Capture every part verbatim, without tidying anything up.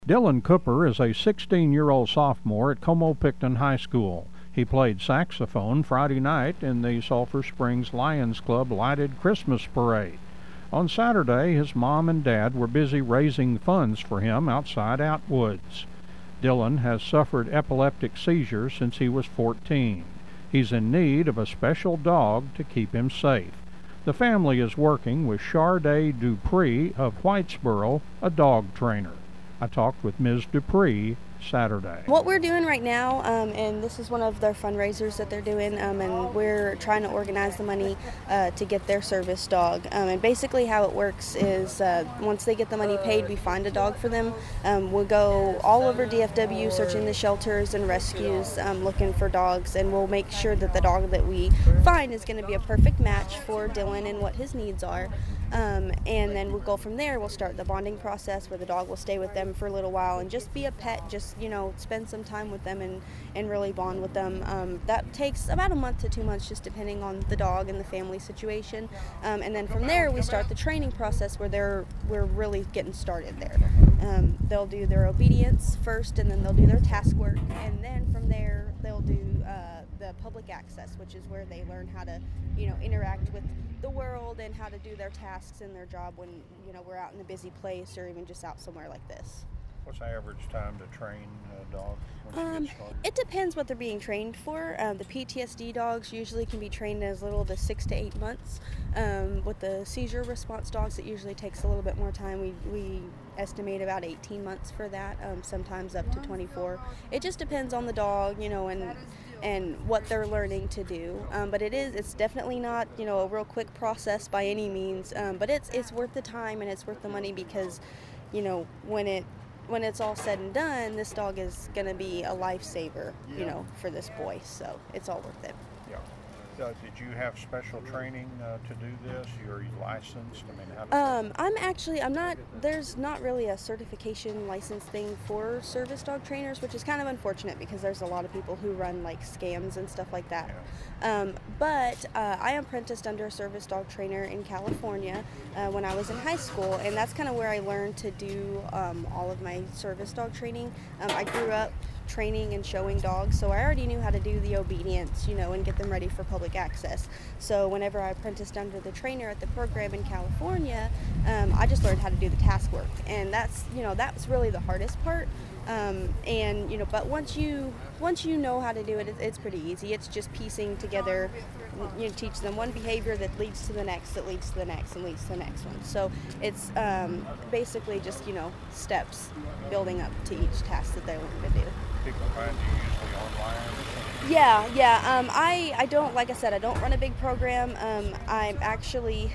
Dylan Cooper is a sixteen-year-old sophomore at Como-Picton High School. He played saxophone Friday night in the Sulphur Springs Lions Club lighted Christmas parade. On Saturday, his mom and dad were busy raising funds for him outside Outwoods. Dylan has suffered epileptic seizures since he was fourteen. He's in need of a special dog to keep him safe. The family is working with Charday Dupree of Whitesboro, a dog trainer. I talked with Miz Dupree Saturday. What we're doing right now, um, and this is one of their fundraisers that they're doing, um, and we're trying to organize the money uh, to get their service dog. Um, and basically how it works is uh, once they get the money paid, we find a dog for them. Um, we'll go all over D F W searching the shelters and rescues, um, looking for dogs, and we'll make sure that the dog that we find is going to be a perfect match for Dylan and what his needs are. Um, and then we'll go from there. We'll start the bonding process where the dog will stay with them for a little while and just be a pet, just, you know, spend some time with them and, and really bond with them. Um, that takes about a month to two months, just depending on the dog and the family situation. Um, and then from there, we start the training process where they're we're really getting started there. Um, they'll do their obedience first, and then they'll do their task work, and then from there, they'll do uh, the public access, which is where they learn how to, you know, interact with the world and how to do their tasks and their job when, you know, we're out in a busy place or even just out somewhere like this. What's the average time to train a dog once Um, you get started? it depends what they're being trained for. Um, the P T S D dogs usually can be trained as little as six to eight months. Um, with the seizure response dogs, it usually takes a little bit more time. We we estimate about eighteen months for that, um, sometimes up to twenty-four. It just depends on the dog, you know, and and what they're learning to do. Um, but it is, it's definitely not, you know, a real quick process by any means. Um, but it's it's worth the time and it's worth the money because, you know, when it when it's all said and done, this dog is going to be a lifesaver, you know, for this boy. So it's all worth it. Yeah. Uh, did you have special training uh, to do this? You're licensed? I mean, how does Um, I'm actually, I'm not, there's not really a certification license thing for service dog trainers, which is kind of unfortunate because there's a lot of people who run like scams and stuff like that. Yeah. Um, but uh, I apprenticed under a service dog trainer in California uh, when I was in high school, and that's kind of where I learned to do um, all of my service dog training. Um, I grew up training and showing dogs, so I already knew how to do the obedience, you know, and get them ready for public access. So whenever I apprenticed under the trainer at the program in California, um, I just learned how to do the task work, and that's, you know, that's really the hardest part. Um, and you know, but once you once you know how to do it, it's, it's pretty easy. It's just piecing together. You know, teach them one behavior that leads to the next, that leads to the next, and leads to the next one. So it's um, basically just, you know, steps building up to each task that they learn to do. people find you usually online or something? Yeah, yeah. Um, I, I don't, like I said, I don't run a big program. Um, I'm actually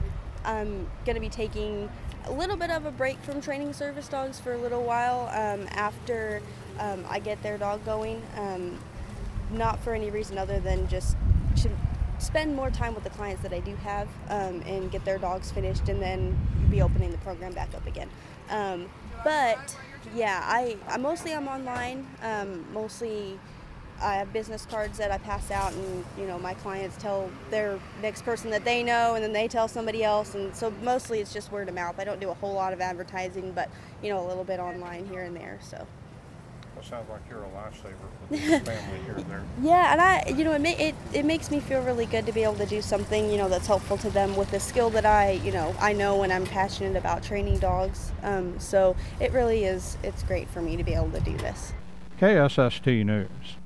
I'm going to be taking a little bit of a break from training service dogs for a little while um, after um, I get their dog going. Um, not for any reason other than just to spend more time with the clients that I do have um, and get their dogs finished, and then be opening the program back up again. Um, but yeah, I, I mostly I'm online. Um, mostly I have business cards that I pass out, and you know, my clients tell their next person that they know, and then they tell somebody else, and so mostly it's just word of mouth. I don't do a whole lot of advertising, but you know, a little bit online here and there. So. Well, sounds like you're a lifesaver for the family here and there. Yeah, and I, you know, it, ma- it it makes me feel really good to be able to do something, you know, that's helpful to them with a skill that I, you know, I know and I'm passionate about training dogs. Um, so it really is, it's great for me to be able to do this. K S S T News.